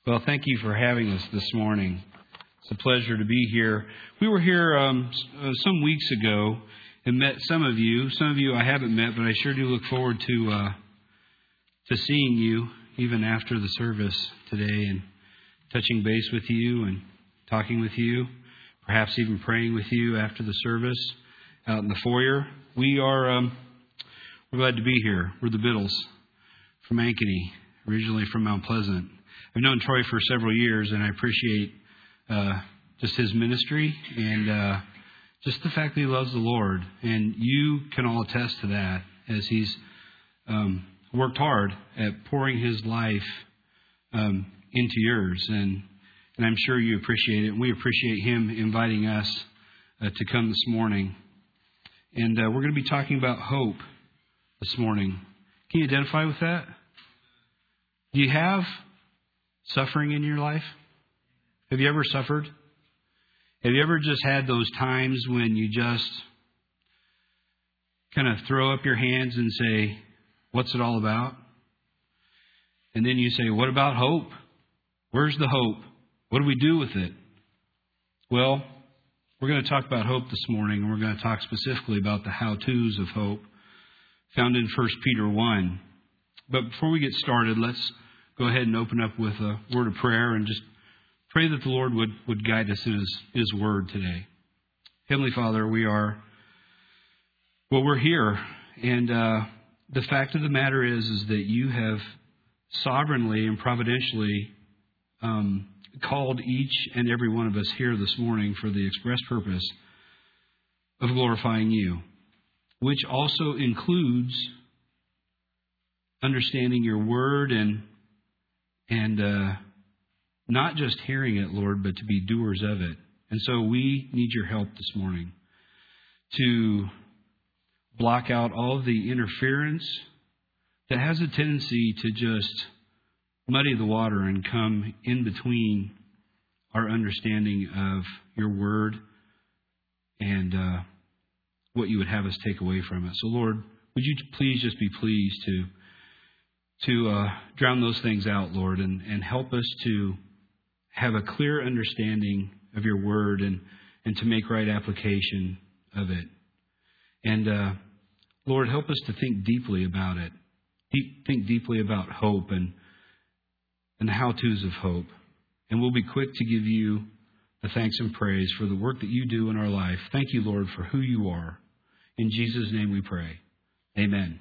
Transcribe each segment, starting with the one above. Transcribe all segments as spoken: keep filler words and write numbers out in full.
Well, thank you for having us this morning. It's a pleasure to be here. We were here um, uh, some weeks ago and met some of you. Some of you I haven't met, but I sure do look forward to uh, to seeing you even after the service today and touching base with you and talking with you, perhaps even praying with you after the service out in the foyer. We are um, we're glad to be here. We're the Biddles from Ankeny, originally from Mount Pleasant. I've known Troy for several years, and I appreciate uh, just his ministry and uh, just the fact that he loves the Lord. And you can all attest to that as he's um, worked hard at pouring his life um, into yours. And, and I'm sure you appreciate it. And we appreciate him inviting us uh, to come this morning. And uh, we're going to be talking about hope this morning. Can you identify with that? Do you have suffering in your life? Have you ever suffered? Have you ever just had those times when you just kind of throw up your hands and say, what's it all about? And then you say, what about hope? Where's the hope? What do we do with it? Well, we're going to talk about hope this morning, and we're going to talk specifically about the how-tos of hope found in First Peter one. But before we get started, let's go ahead and open up with a word of prayer and just pray that the Lord would, would guide us in His, His Word today. Heavenly Father, we are, well, we're here. And uh, the fact of the matter is, is that you have sovereignly and providentially um, called each and every one of us here this morning for the express purpose of glorifying you, which also includes understanding your Word and And uh, not just hearing it, Lord, but to be doers of it. And so we need your help this morning to block out all of the interference that has a tendency to just muddy the water and come in between our understanding of your word and uh, what you would have us take away from it. So, Lord, would you please just be pleased to to uh, drown those things out, Lord, and, and help us to have a clear understanding of your word and, and to make right application of it. And, uh, Lord, help us to think deeply about it. Deep, think deeply about hope and, and the how-tos of hope. And we'll be quick to give you the thanks and praise for the work that you do in our life. Thank you, Lord, for who you are. In Jesus' name we pray. Amen.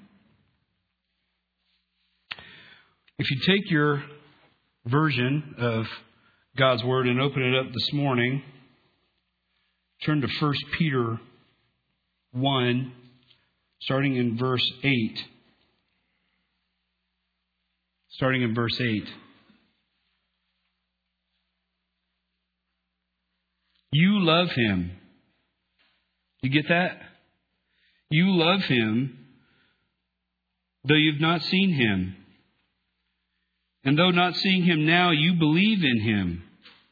If you take your version of God's Word and open it up this morning, turn to First Peter one, starting in verse eight. Starting in verse eight. You love Him. You get that? You love Him, though you've not seen Him. And though not seeing Him now, you believe in Him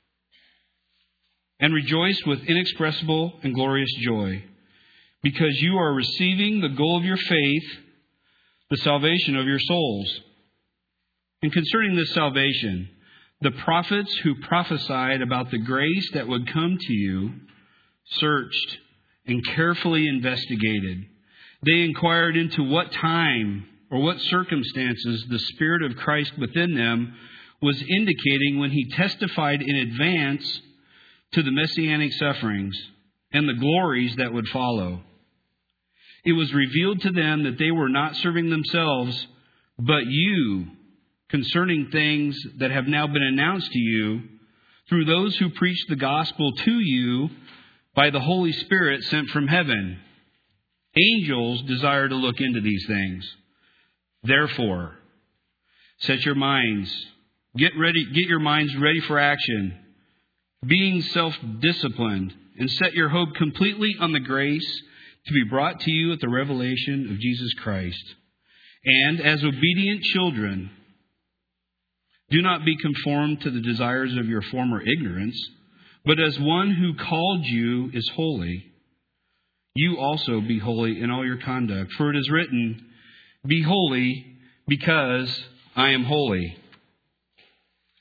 and rejoice with inexpressible and glorious joy, because you are receiving the goal of your faith, the salvation of your souls. And concerning this salvation, the prophets who prophesied about the grace that would come to you searched and carefully investigated. They inquired into what time or what circumstances the Spirit of Christ within them was indicating when He testified in advance to the messianic sufferings and the glories that would follow. It was revealed to them that they were not serving themselves, but you, concerning things that have now been announced to you through those who preach the gospel to you by the Holy Spirit sent from heaven. Angels desire to look into these things. Therefore, set your minds, get ready, get your minds ready for action, being self-disciplined, and set your hope completely on the grace to be brought to you at the revelation of Jesus Christ. And as obedient children, do not be conformed to the desires of your former ignorance, but as one who called you is holy, you also be holy in all your conduct. For it is written, be holy because I am holy.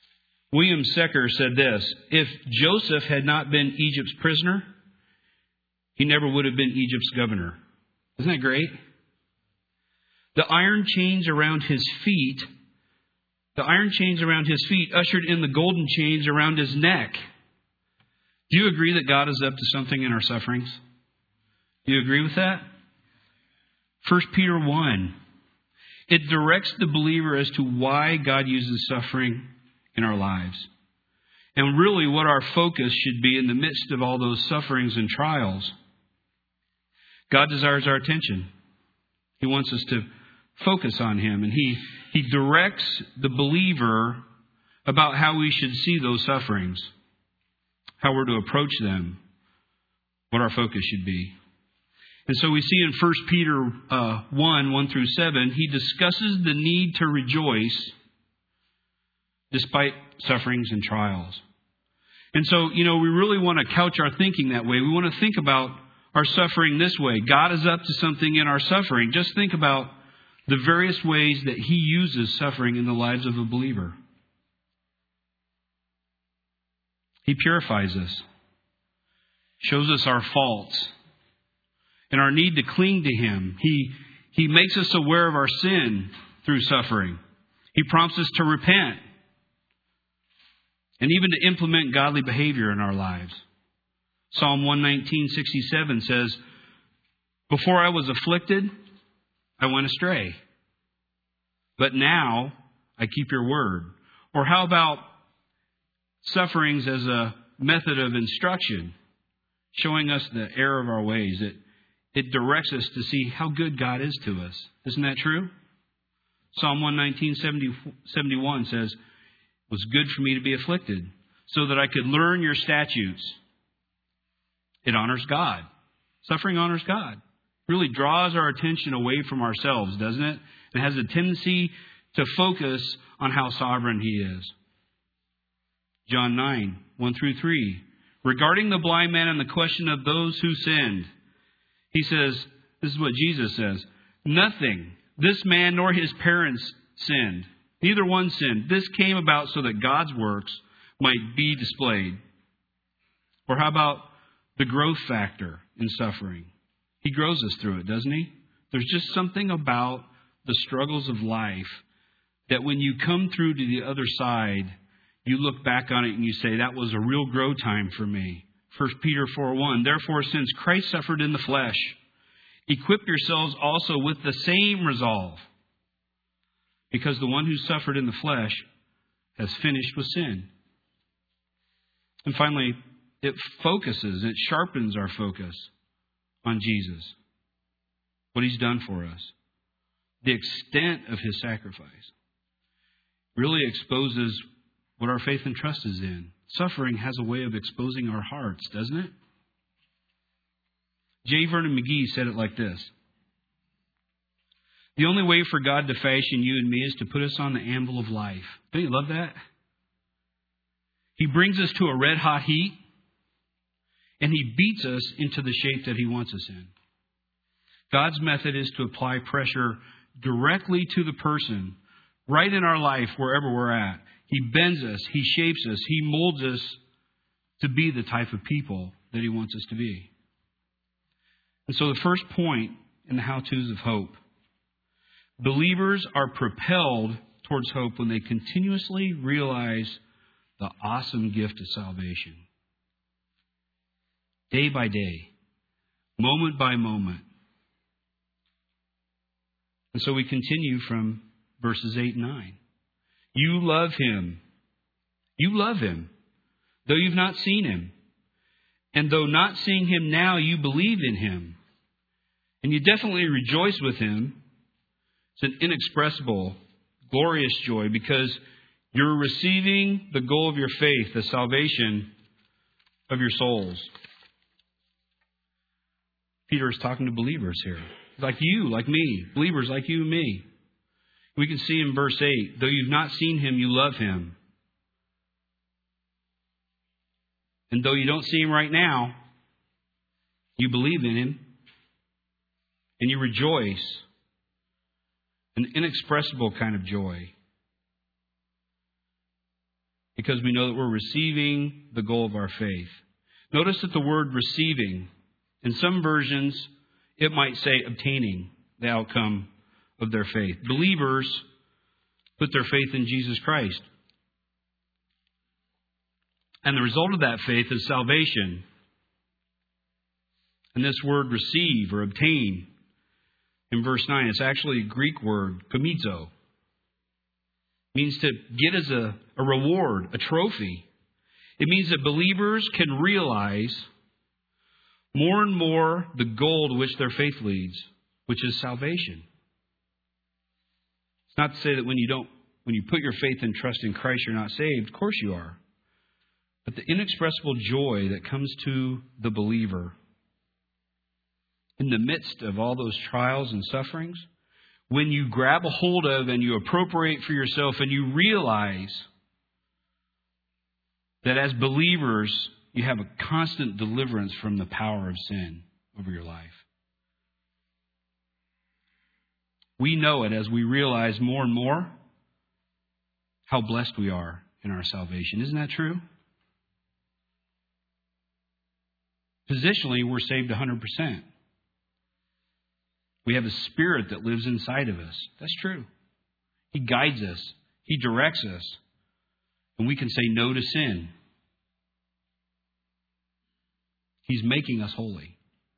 William Secker said this: if Joseph had not been Egypt's prisoner, he never would have been Egypt's governor. Isn't that great? The iron chains around his feet, the iron chains around his feet ushered in the golden chains around his neck. Do you agree that God is up to something in our sufferings? Do you agree with that? First Peter one. It directs the believer as to why God uses suffering in our lives. And really what our focus should be in the midst of all those sufferings and trials. God desires our attention. He wants us to focus on Him. And He, he directs the believer about how we should see those sufferings, how we're to approach them, what our focus should be. And so we see in First Peter uh, one, one through seven, he discusses the need to rejoice despite sufferings and trials. And so, you know, we really want to couch our thinking that way. We want to think about our suffering this way. God is up to something in our suffering. Just think about the various ways that He uses suffering in the lives of a believer. He purifies us, shows us our faults, and our need to cling to Him. He, he makes us aware of our sin through suffering. He prompts us to repent and even to implement godly behavior in our lives. Psalm one nineteen, sixty-seven says, before I was afflicted, I went astray. But now I keep your word. Or how about sufferings as a method of instruction, showing us the error of our ways? It It directs us to see how good God is to us. Isn't that true? Psalm one nineteen, seventy-one says, it was good for me to be afflicted so that I could learn your statutes. It honors God. Suffering honors God. It really draws our attention away from ourselves, doesn't it? It has a tendency to focus on how sovereign He is. John nine, one through three. Regarding the blind man and the question of those who sinned, He says, this is what Jesus says, nothing, this man nor his parents sinned. Neither one sinned. This came about so that God's works might be displayed. Or how about the growth factor in suffering? He grows us through it, doesn't He? There's just something about the struggles of life that when you come through to the other side, you look back on it and you say, that was a real grow time for me. First Peter four one, therefore, since Christ suffered in the flesh, equip yourselves also with the same resolve. Because the one who suffered in the flesh has finished with sin. And finally, it focuses, it sharpens our focus on Jesus. What He's done for us. The extent of His sacrifice really exposes what our faith and trust is in. Suffering has a way of exposing our hearts, doesn't it? J. Vernon McGee said it like this. The only way for God to fashion you and me is to put us on the anvil of life. Don't you love that? He brings us to a red hot heat and He beats us into the shape that He wants us in. God's method is to apply pressure directly to the person, right in our life, wherever we're at. He bends us, He shapes us, He molds us to be the type of people that He wants us to be. And so the first point in the how-tos of hope. Believers are propelled towards hope when they continuously realize the awesome gift of salvation. Day by day, moment by moment. And so we continue from verses eight and nine. You love Him. You love Him, though you've not seen Him. And though not seeing Him now, you believe in Him. And you definitely rejoice with Him. It's an inexpressible, glorious joy because you're receiving the goal of your faith, the salvation of your souls. Peter is talking to believers here. Like you, like me. Believers like you and me. We can see in verse eight, though you've not seen Him, you love Him. And though you don't see Him right now, you believe in Him. And you rejoice. An inexpressible kind of joy. because we know that we're receiving the goal of our faith. Notice that the word receiving, in some versions, it might say obtaining the outcome of their faith. Believers put their faith in Jesus Christ. And the result of that faith is salvation. And this word receive or obtain in verse nine, it's actually a Greek word, komizo. It means to get as a, a reward, a trophy. It means that believers can realize more and more the goal to which their faith leads, which is salvation. It's not to say that when you don't, when you put your faith and trust in Christ, you're not saved. Of course you are. But the inexpressible joy that comes to the believer in the midst of all those trials and sufferings, when you grab a hold of and you appropriate for yourself and you realize that as believers, you have a constant deliverance from the power of sin over your life. We know it as we realize more and more how blessed we are in our salvation. Isn't that true? Positionally, we're saved one hundred percent. We have a Spirit that lives inside of us. That's true. He guides us. He directs us. And we can say no to sin. He's making us holy.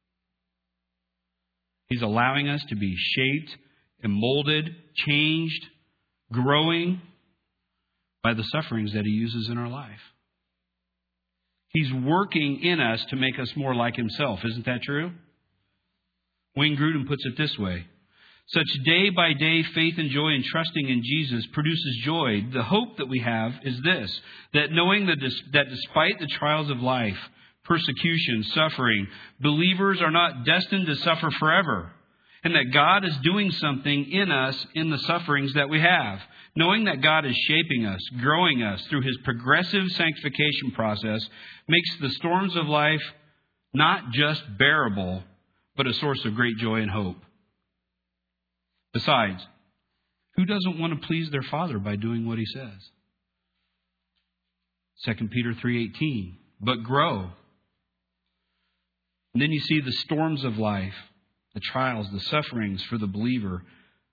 He's allowing us to be shaped and molded, changed, growing by the sufferings that He uses in our life. He's working in us to make us more like Himself. Isn't that true? Wayne Grudem puts it this way. Such day-by-day faith and joy in trusting in Jesus produces joy. The hope that we have is this, that knowing that, that despite the trials of life, persecution, suffering, believers are not destined to suffer forever, and that God is doing something in us in the sufferings that we have. Knowing that God is shaping us, growing us through His progressive sanctification process makes the storms of life not just bearable, but a source of great joy and hope. Besides, who doesn't want to please their Father by doing what He says? Second Peter three eighteen, but grow. And then you see the storms of life, the trials, the sufferings for the believer.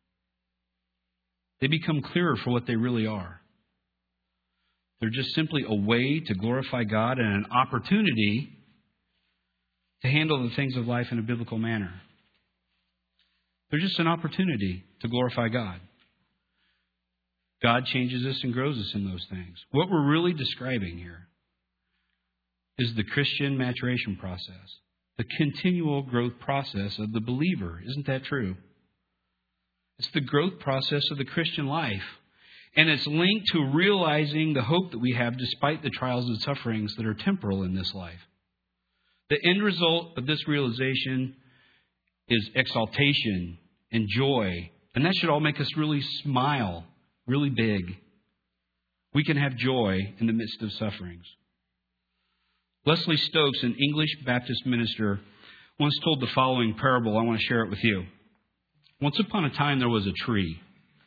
They become clearer for what they really are. They're just simply a way to glorify God and an opportunity to handle the things of life in a biblical manner. They're just an opportunity to glorify God. God changes us and grows us in those things. What we're really describing here is the Christian maturation process, the continual growth process of the believer. Isn't that true? It's the growth process of the Christian life. And it's linked to realizing the hope that we have despite the trials and sufferings that are temporal in this life. The end result of this realization is exaltation and joy. And that should all make us really smile, really big. We can have joy in the midst of sufferings. Leslie Stokes, an English Baptist minister, once told the following parable. I want to share it with you. Once upon a time, there was a tree.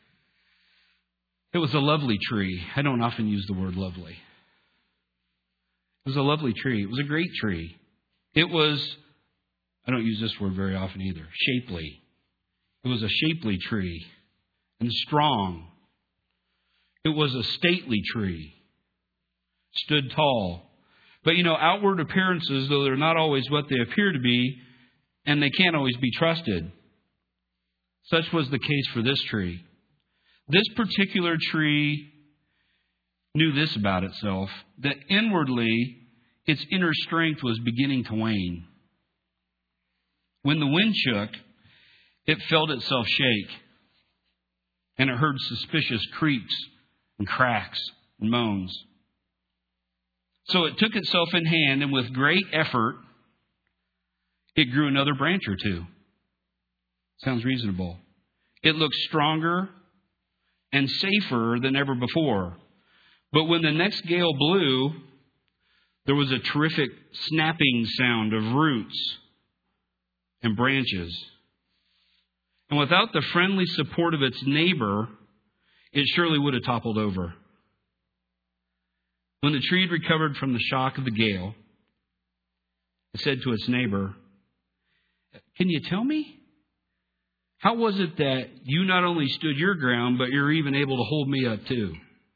It was a lovely tree. I don't often use the word lovely. It was a lovely tree. It was a great tree. It was, I don't use this word very often either, shapely. It was a shapely tree and strong. It was a stately tree. Stood tall. But you know, outward appearances, though they're not always what they appear to be, and they can't always be trusted. Such was the case for this tree. This particular tree knew this about itself, that inwardly its inner strength was beginning to wane. When the wind shook, it felt itself shake, and it heard suspicious creaks and cracks and moans. So it took itself in hand, and with great effort, it grew another branch or two. Sounds reasonable. It looked stronger and safer than ever before. But when the next gale blew, there was a terrific snapping sound of roots and branches. And without the friendly support of its neighbor, it surely would have toppled over. When the tree had recovered from the shock of the gale, it said to its neighbor, "Can you tell me? How was it that you not only stood your ground, but you're even able to hold me up too?"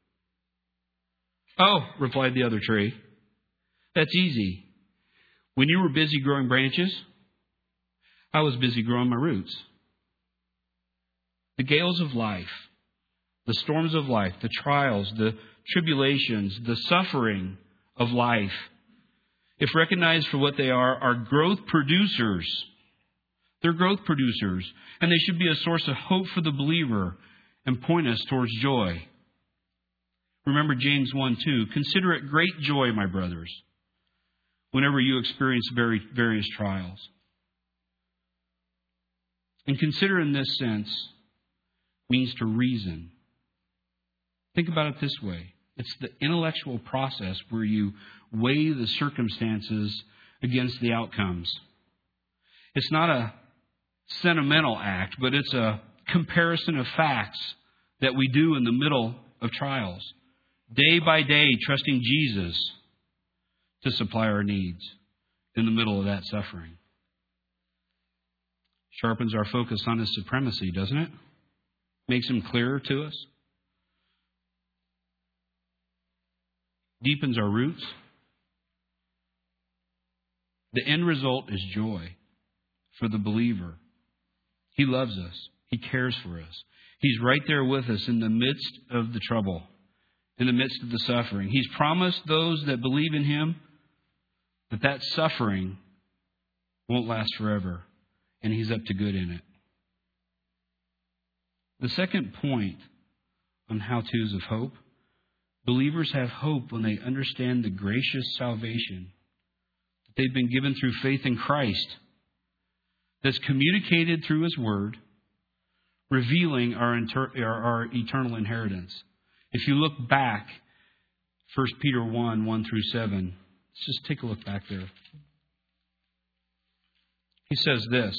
"Oh," replied the other tree, "that's easy. When you were busy growing branches, I was busy growing my roots." The gales of life, the storms of life, the trials, the tribulations, the suffering of life, if recognized for what they are, are growth producers. They're growth producers, and they should be a source of hope for the believer and point us towards joy. Remember James one two, "Consider it great joy, my brothers, whenever you experience very various trials." And consider in this sense means to reason. Think about it this way. It's the intellectual process where you weigh the circumstances against the outcomes. It's not a sentimental act, but it's a comparison of facts that we do in the middle of trials. Day by day, trusting Jesus to supply our needs in the middle of that suffering. Sharpens our focus on His supremacy, doesn't it? Makes Him clearer to us. Deepens our roots. The end result is joy for the believer. He loves us. He cares for us. He's right there with us in the midst of the trouble, in the midst of the suffering. He's promised those that believe in Him that that suffering won't last forever, and He's up to good in it. The second point on how-tos of hope, believers have hope when they understand the gracious salvation that they've been given through faith in Christ, that's communicated through His Word, revealing our, inter- our, our eternal inheritance. If you look back, First Peter one, one through seven, let's just take a look back there. He says this,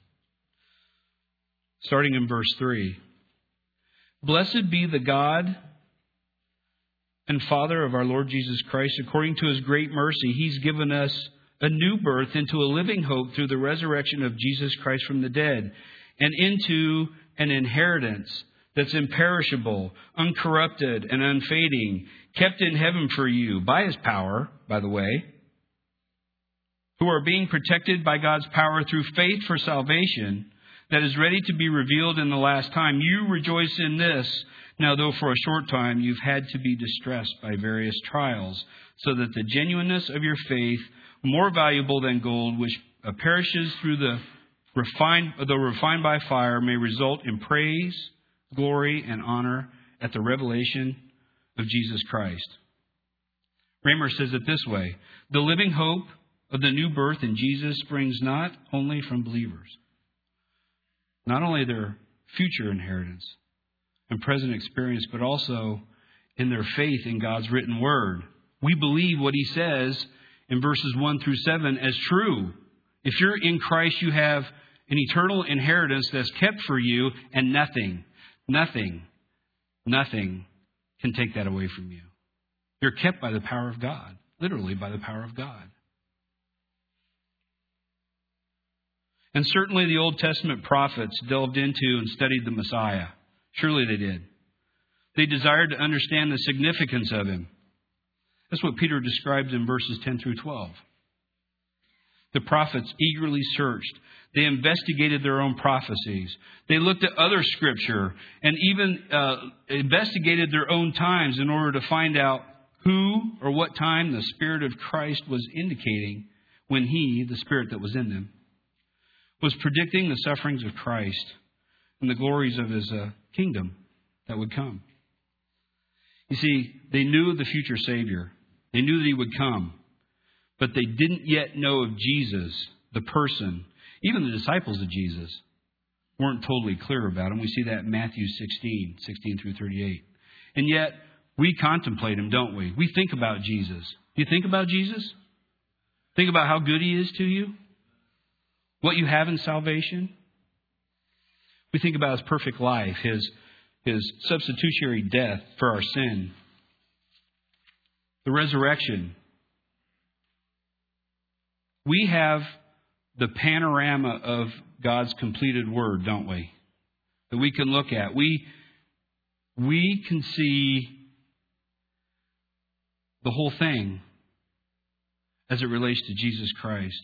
starting in verse three, "Blessed be the God and Father of our Lord Jesus Christ. According to His great mercy, He's given us a new birth into a living hope through the resurrection of Jesus Christ from the dead, and into an inheritance that's imperishable, uncorrupted, and unfading, kept in heaven for you by His power," by the way, "who are being protected by God's power through faith for salvation that is ready to be revealed in the last time. You rejoice in this, now though for a short time you've had to be distressed by various trials, so that the genuineness of your faith, more valuable than gold, which perishes through the refined, though refined by fire, may result in praise, glory, and honor at the revelation of Jesus Christ." Raymer says it this way, "The living hope of the new birth in Jesus springs not only from believers, not only their future inheritance and present experience, but also in their faith in God's written Word. We believe what He says in verses one through seven as true. If you're in Christ, you have an eternal inheritance that's kept for you, and nothing, nothing, nothing can take that away from you. You're kept by the power of God, literally by the power of God. And certainly the Old Testament prophets delved into and studied the Messiah. Surely they did. They desired to understand the significance of Him. That's what Peter describes in verses ten through twelve. The prophets eagerly searched. They investigated their own prophecies. They looked at other scripture and even uh, investigated their own times in order to find out who or what time the Spirit of Christ was indicating when He, the Spirit that was in them, was predicting the sufferings of Christ and the glories of His uh, kingdom that would come. You see, they knew of the future Savior. They knew that He would come. But they didn't yet know of Jesus, the person. Even the disciples of Jesus weren't totally clear about Him. We see that in Matthew sixteen, sixteen through thirty-eight. And yet, we contemplate Him, don't we? We think about Jesus. Do you think about Jesus? Think about how good He is to you? What you have in salvation? We think about His perfect life, His, His substitutionary death for our sin. the resurrection. We have the panorama of God's completed word, don't we? That we can look at. We, we can see the whole thing as it relates to Jesus Christ.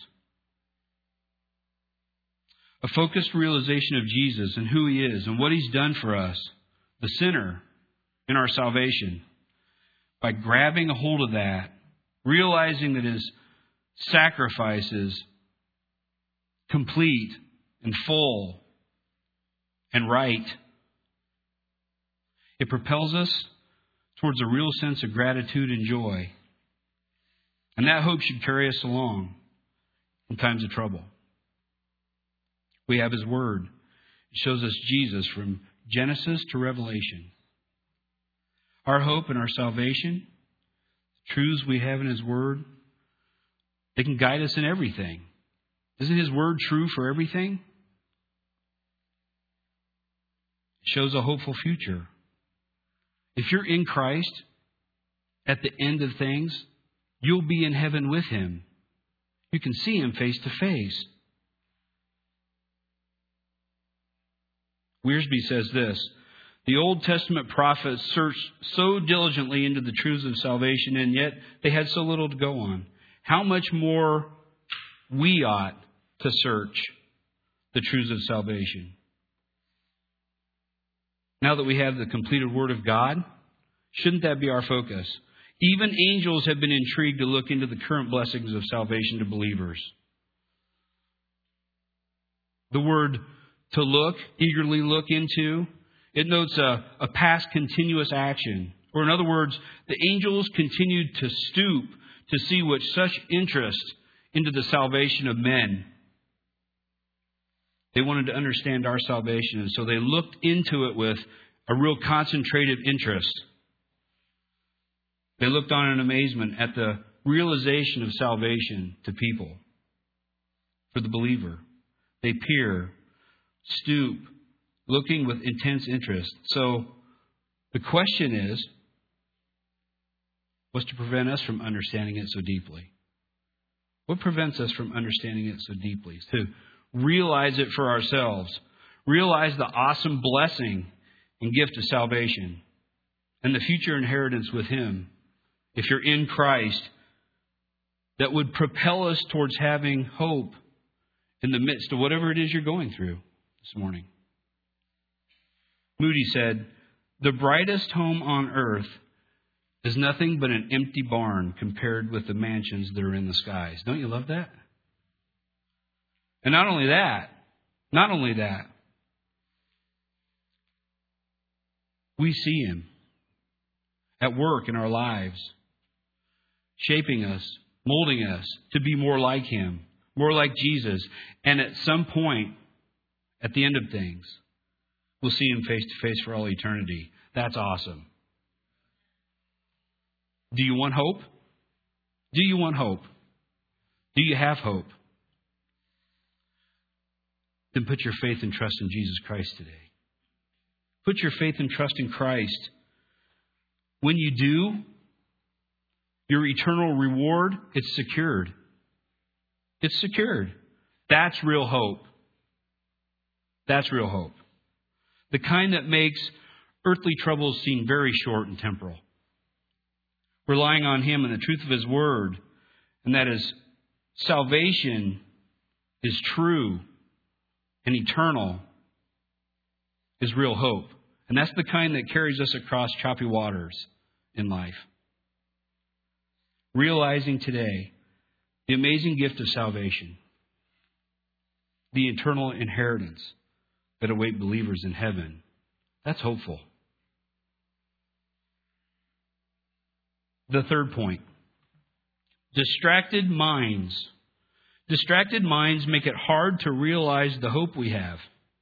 A focused realization of Jesus and who He is and what He's done for us, the sinner, in our salvation. By grabbing a hold of that, realizing that His sacrifice is complete and full and right, it propels us towards a real sense of gratitude and joy. And that hope should carry us along in times of trouble. We have His Word. It shows us Jesus from Genesis to Revelation. Our hope and our salvation, the truths we have in His Word, they can guide us in everything. Isn't His Word true for everything? It shows a hopeful future. If you're in Christ, at the end of things, you'll be in heaven with Him. You can see Him face to face. Wiersbe says this: the Old Testament prophets searched so diligently into the truths of salvation, and yet they had so little to go on. How much more we ought to search the truths of salvation. Now that we have the completed Word of God, shouldn't that be our focus? Even angels have been intrigued to look into the current blessings of salvation to believers. The word to look, eagerly look into, it notes a, a past continuous action. Or in other words, the angels continued to stoop to see with such interest into the salvation of men. They wanted to understand our salvation, and so they looked into it with a real concentrated interest. They looked on in amazement at the realization of salvation to people. For the believer, they peer, stoop, looking with intense interest. So the question is, what's to prevent us from understanding it so deeply? What prevents us from understanding it so deeply? To realize it for ourselves. Realize the awesome blessing and gift of salvation and the future inheritance with Him, if you're in Christ, that would propel us towards having hope in the midst of whatever it is you're going through this morning. Moody said, "The brightest home on earth is nothing but an empty barn compared with the mansions that are in the skies." Don't you love that? And not only that, not only that, we see Him at work in our lives, shaping us, molding us to be more like Him, more like Jesus. And at some point, at the end of things, we'll see Him face to face for all eternity. That's awesome. Do you want hope? Do you want hope? Do you have hope? Then put your faith and trust in Jesus Christ today. Put your faith and trust in Christ. When you do, your eternal reward is secured. It's secured. That's real hope. That's real hope. The kind that makes earthly troubles seem very short and temporal. Relying on Him and the truth of His Word, and that is salvation is true and eternal, is real hope. And that's the kind that carries us across choppy waters in life. Realizing today the amazing gift of salvation, the eternal inheritance that await believers in heaven, that's hopeful. The third point, distracted minds. Distracted minds make it hard to realize the hope we have.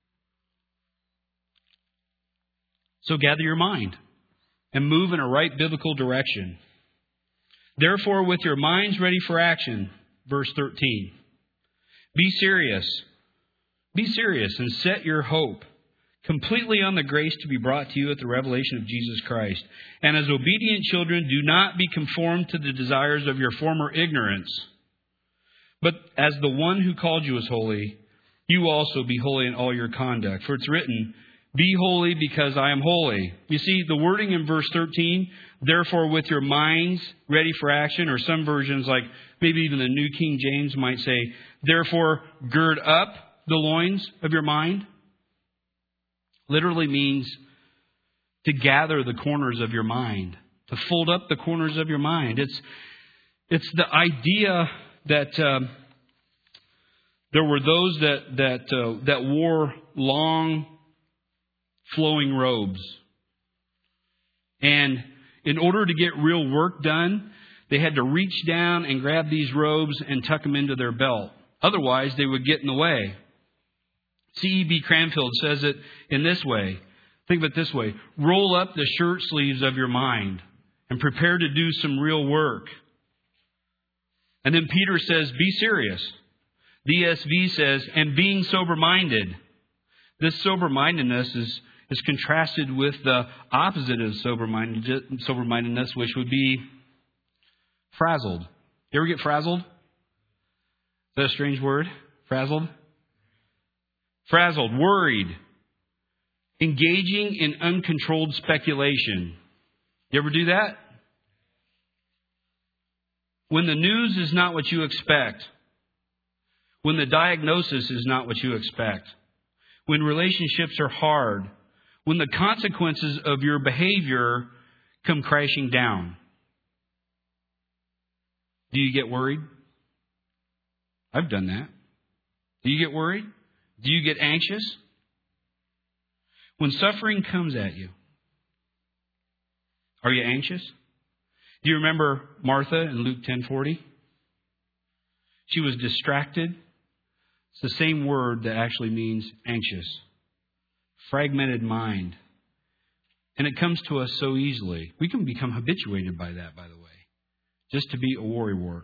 So gather your mind and move in a right biblical direction. Therefore, with your minds ready for action, verse thirteen, be serious. Be serious and set your hope. completely on the grace to be brought to you at the revelation of Jesus Christ. And as obedient children, do not be conformed to the desires of your former ignorance, but as the one who called you is holy, you also be holy in all your conduct. For it's written, be holy because I am holy. You see, the wording in verse thirteen, therefore with your minds ready for action, or some versions like maybe even the New King James might say, therefore gird up the loins of your mind, literally means to gather the corners of your mind, to fold up the corners of your mind. It's, it's the idea that uh, there were those that, that, uh, that wore long flowing robes. And in order to get real work done, they had to reach down and grab these robes and tuck them into their belt. Otherwise, they would get in the way. C E B Cranfield says it in this way. Think of it this way. Roll up the shirt sleeves of your mind and prepare to do some real work. And then Peter says, be serious. The E S V says, and being sober-minded. This sober-mindedness is is contrasted with the opposite of sober-minded, sober-mindedness, which would be frazzled. You ever get frazzled? Is that a strange word? Frazzled? Frazzled, worried, engaging in uncontrolled speculation. You ever do that? When the news is not what you expect. When the diagnosis is not what you expect. When relationships are hard. When the consequences of your behavior come crashing down. Do you get worried? I've done that. Do you get worried? Do you get anxious? When suffering comes at you, are you anxious? Do you remember Martha in Luke ten forty? She was distracted. It's the same word that actually means anxious. Fragmented mind. And it comes to us so easily. We can become habituated by that, by the way. Just to be a worrywart.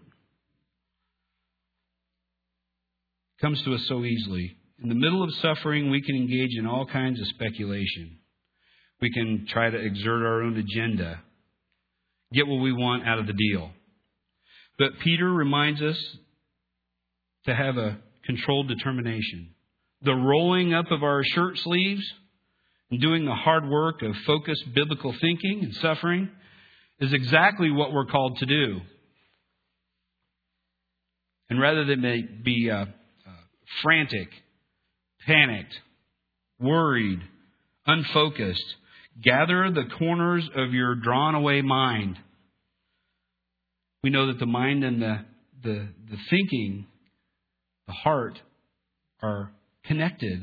It comes to us so easily. In the middle of suffering, we can engage in all kinds of speculation. We can try to exert our own agenda. Get what we want out of the deal. But Peter reminds us to have a controlled determination. The rolling up of our shirt sleeves and doing the hard work of focused biblical thinking and suffering is exactly what we're called to do. And rather than be uh, uh, frantic, panicked, worried, unfocused, gather the corners of your drawn away mind. We know that the mind and the, the, the thinking, the heart, are connected,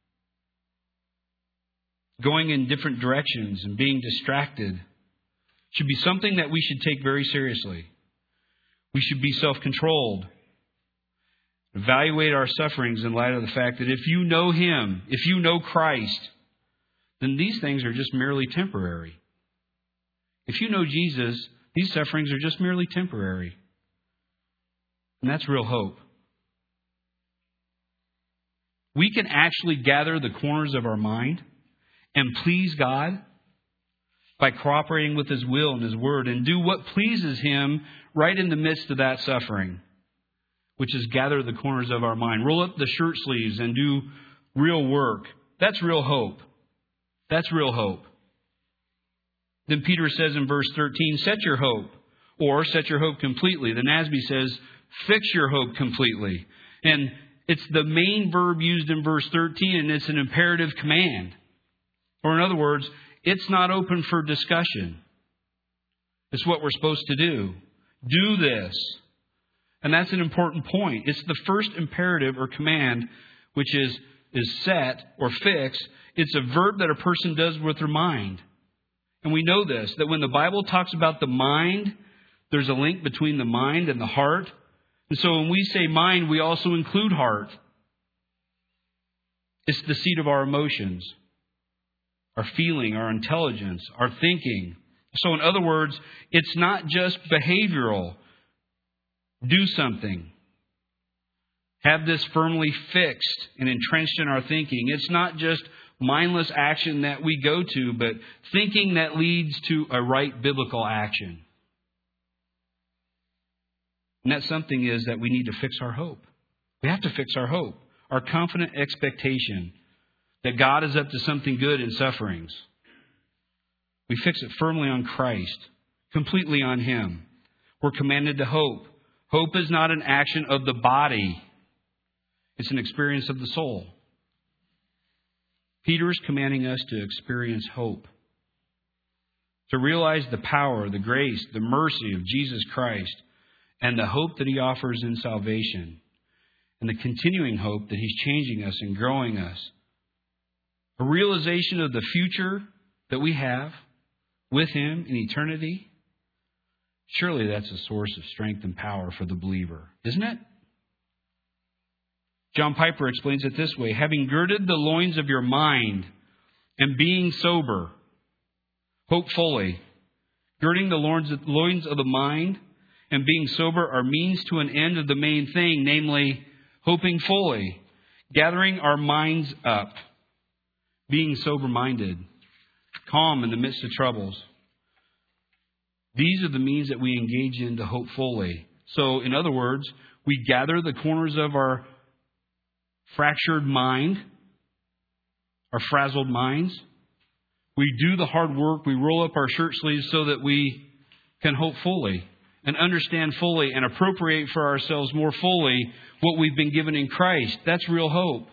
going in different directions and being distracted should be something that we should take very seriously. We should be self-controlled. Evaluate our sufferings in light of the fact that if you know Him, if you know Christ, then these things are just merely temporary. If you know Jesus, these sufferings are just merely temporary. And that's real hope. We can actually gather the corners of our mind and please God by cooperating with His will and His Word and do what pleases Him right in the midst of that suffering, which is gather the corners of our mind. Roll up the shirt sleeves and do real work. That's real hope. That's real hope. Then Peter says in verse thirteen, set your hope, or set your hope completely. The N A S B says, fix your hope completely. And it's the main verb used in verse thirteen, and it's an imperative command. Or in other words, it's not open for discussion. It's what we're supposed to do. Do this. And that's an important point. It's the first imperative or command, which is, is set or fix. It's a verb that a person does with their mind. And we know this, that when the Bible talks about the mind, there's a link between the mind and the heart. And so when we say mind, we also include heart. It's the seat of our emotions, our feeling, our intelligence, our thinking. So in other words, it's not just behavioral. Do something. Have this firmly fixed and entrenched in our thinking. It's not just mindless action that we go to, but thinking that leads to a right biblical action. And that something is that we need to fix our hope. We have to fix our hope, our confident expectation that God is up to something good in sufferings. We fix it firmly on Christ, completely on Him. We're commanded to hope. Hope is not an action of the body. It's an experience of the soul. Peter is commanding us to experience hope, to realize the power, the grace, the mercy of Jesus Christ, and the hope that He offers in salvation, and the continuing hope that He's changing us and growing us. A realization of the future that we have with Him in eternity. Surely that's a source of strength and power for the believer, isn't it? John Piper explains it this way: having girded the loins of your mind and being sober, hope fully. Girding the loins of the mind and being sober are means to an end of the main thing, namely hoping fully, gathering our minds up, being sober-minded, calm in the midst of troubles. These are the means that we engage in to hope fully. So, in other words, we gather the corners of our fractured mind, our frazzled minds. We do the hard work. We roll up our shirt sleeves so that we can hope fully and understand fully and appropriate for ourselves more fully what we've been given in Christ. That's real hope.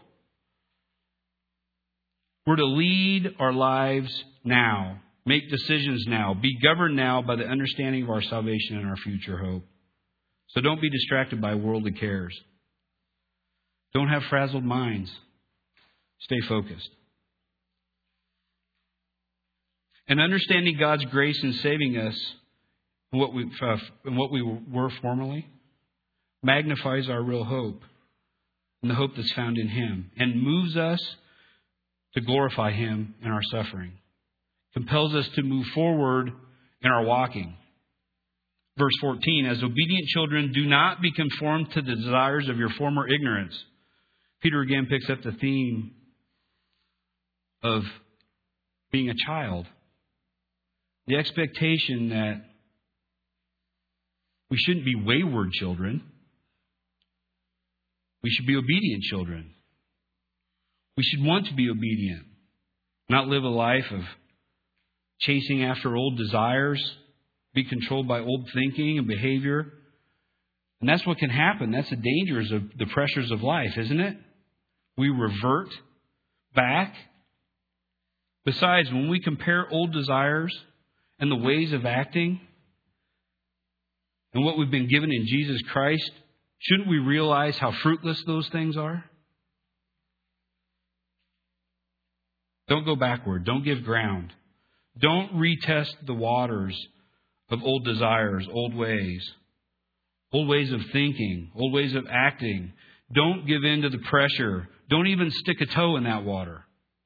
We're to lead our lives now, make decisions now, be governed now by the understanding of our salvation and our future hope. So don't be distracted by worldly cares. Don't have frazzled minds. Stay focused. And understanding God's grace in saving us and what we, uh, and what we were formerly magnifies our real hope and the hope that's found in Him, and moves us to glorify Him in our suffering. Compels us to move forward in our walking. Verse fourteen, as obedient children, do not be conformed to the desires of your former ignorance. Peter again picks up the theme of being a child. The expectation that we shouldn't be wayward children. We should be obedient children. We should want to be obedient, not live a life of chasing after old desires, be controlled by old thinking and behavior. And that's what can happen. That's the dangers of the pressures of life, isn't it? We revert back. Besides, when we compare old desires and the ways of acting and what we've been given in Jesus Christ, shouldn't we realize how fruitless those things are? Don't go backward. Don't give ground. Don't retest the waters of old desires, old ways, old ways of thinking, old ways of acting. Don't give in to the pressure. Don't even stick a toe in that water.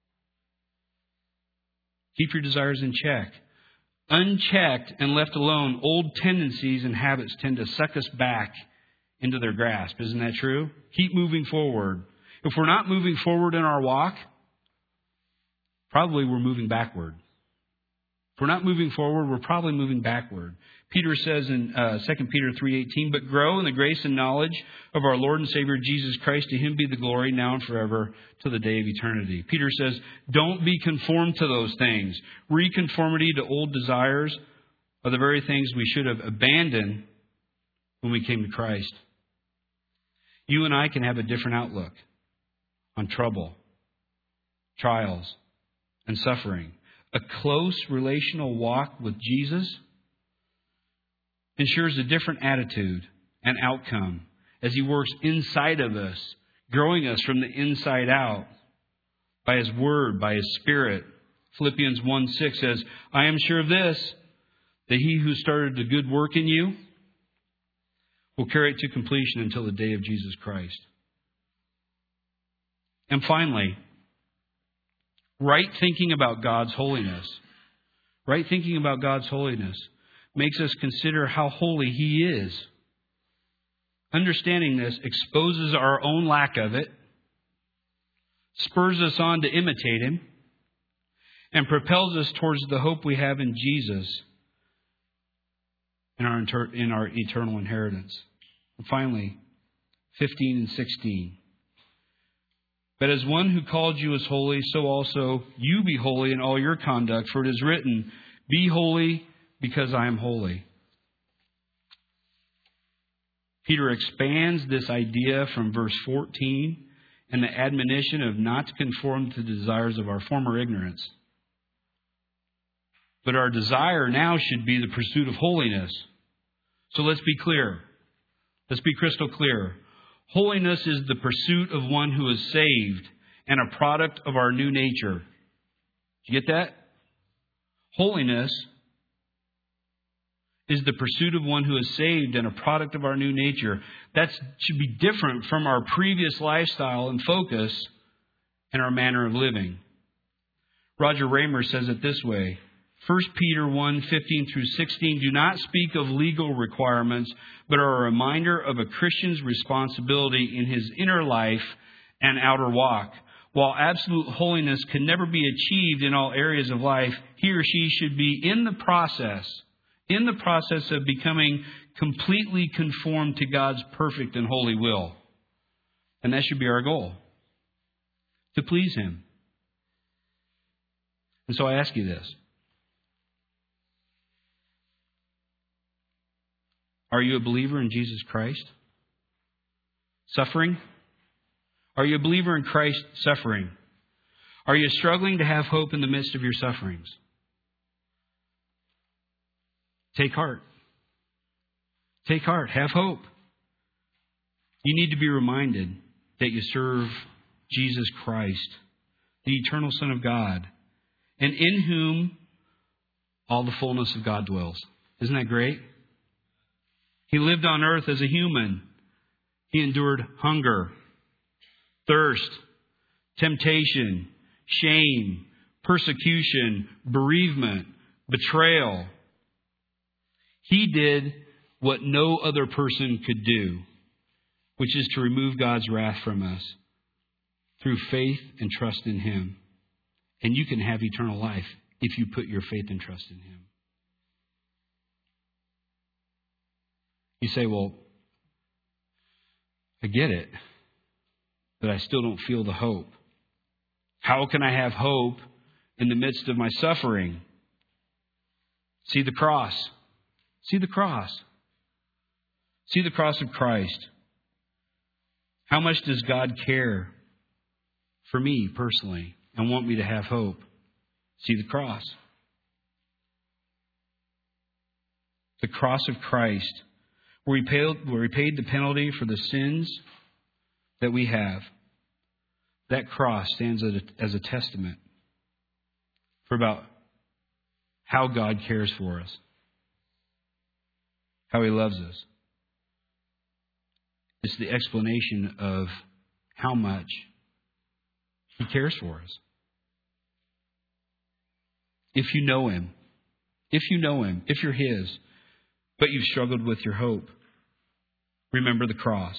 Keep your desires in check. Unchecked and left alone, old tendencies and habits tend to suck us back into their grasp. Isn't that true? Keep moving forward. If we're not moving forward in our walk, probably we're moving backward. If we're not moving forward, we're probably moving backward. Peter says in uh, Second Peter three eighteen, but grow in the grace and knowledge of our Lord and Savior Jesus Christ. To Him be the glory now and forever to the day of eternity. Peter says, don't be conformed to those things. Reconformity to old desires are the very things we should have abandoned when we came to Christ. You and I can have a different outlook on trouble, trials, and suffering. A close relational walk with Jesus ensures a different attitude and outcome as He works inside of us, growing us from the inside out by His Word, by His Spirit. Philippians one six says, I am sure of this, that He who started a good work in you will carry it to completion until the day of Jesus Christ. And finally, right thinking about God's holiness. Right thinking about God's holiness makes us consider how holy He is. Understanding this exposes our own lack of it, spurs us on to imitate Him, and propels us towards the hope we have in Jesus in our, inter- in our eternal inheritance. And finally, fifteen and sixteen. But as one who called you is holy, so also you be holy in all your conduct. For it is written, be holy because I am holy. Peter expands this idea from verse fourteen and the admonition of not to conform to the desires of our former ignorance. But our desire now should be the pursuit of holiness. So let's be clear. Let's be crystal clear. Holiness is the pursuit of one who is saved and a product of our new nature. Did you get that? Holiness is the pursuit of one who is saved and a product of our new nature. That should be different from our previous lifestyle and focus and our manner of living. Roger Raymer says it this way. First Peter one, fifteen through sixteen, do not speak of legal requirements, but are a reminder of a Christian's responsibility in his inner life and outer walk. While absolute holiness can never be achieved in all areas of life, he or she should be in the process, in the process of becoming completely conformed to God's perfect and holy will. And that should be our goal, to please Him. And so I ask you this. Are you a believer in Jesus Christ? Suffering? Are you a believer in Christ suffering? Are you struggling to have hope in the midst of your sufferings? Take heart. Take heart. Have hope. You need to be reminded that you serve Jesus Christ, the eternal Son of God, and in whom all the fullness of God dwells. Isn't that great? He lived on earth as a human. He endured hunger, thirst, temptation, shame, persecution, bereavement, betrayal. He did what no other person could do, which is to remove God's wrath from us through faith and trust in Him. And you can have eternal life if you put your faith and trust in Him. You say, well, I get it, but I still don't feel the hope. How can I have hope in the midst of my suffering? See the cross. See the cross. See the cross of Christ. How much does God care for me personally and want me to have hope? See the cross. The cross of Christ, where He paid, where He paid the penalty for the sins that we have. That cross stands as a, as a testament for about how God cares for us, how He loves us. It's the explanation of how much He cares for us. If you know Him, if you know Him, if you're His, but you've struggled with your hope, remember the cross.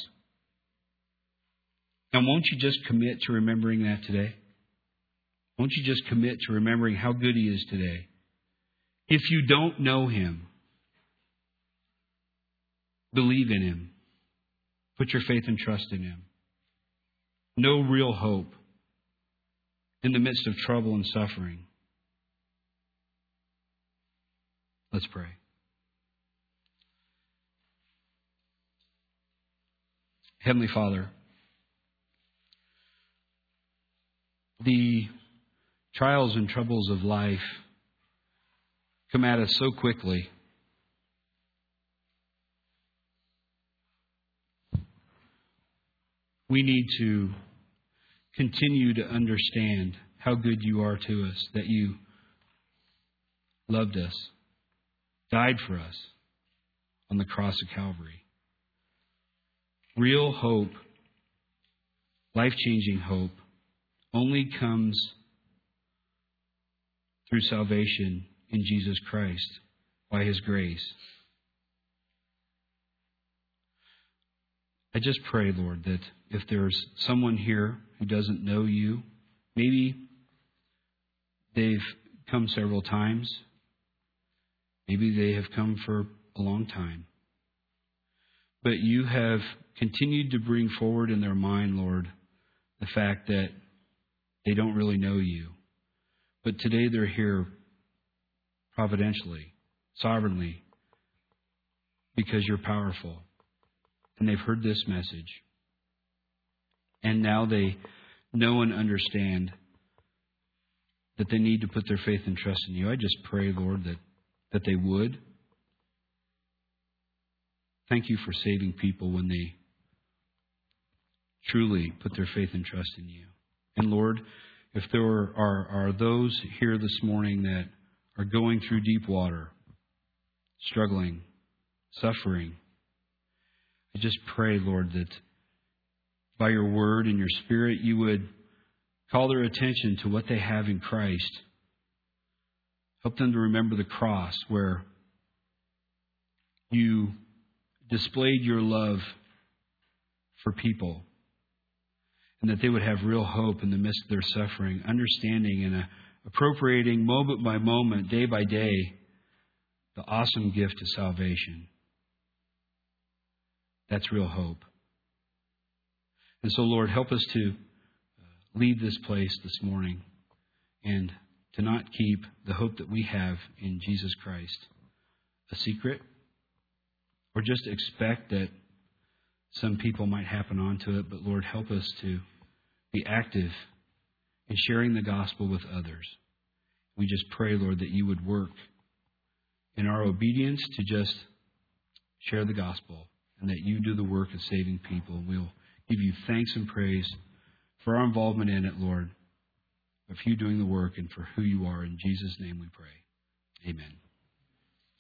And won't you just commit to remembering that today? Won't you just commit to remembering how good He is today? If you don't know Him, believe in Him. Put your faith and trust in Him. No real hope in the midst of trouble and suffering. Let's pray. Heavenly Father, the trials and troubles of life come at us so quickly. We need to continue to understand how good You are to us, that You loved us, died for us on the cross of Calvary. Real hope, life-changing hope, only comes through salvation in Jesus Christ by His grace. I just pray, Lord, that if there's someone here who doesn't know You, maybe they've come several times. Maybe they have come for a long time. But you have continued to bring forward in their mind, Lord, the fact that they don't really know you. But today they're here providentially, sovereignly, because you're powerful. And they've heard this message. And now they know and understand that they need to put their faith and trust in you. I just pray, Lord, that, that they would. Thank you for saving people when they truly put their faith and trust in you. And Lord, if there are, are, are those here this morning that are going through deep water, struggling, suffering, I just pray, Lord, that by your word and your spirit, you would call their attention to what they have in Christ. Help them to remember the cross where you displayed your love for people, and that they would have real hope in the midst of their suffering, understanding and appropriating moment by moment, day by day, the awesome gift of salvation. That's real hope. And so, Lord, help us to leave this place this morning and to not keep the hope that we have in Jesus Christ a secret, or just expect that some people might happen onto it. But Lord, help us to be active in sharing the gospel with others. We just pray, Lord, that you would work in our obedience to just share the gospel, and that you do the work of saving people. We'll give you thanks and praise for our involvement in it, Lord, of you doing the work and for who you are. In Jesus' name we pray. Amen.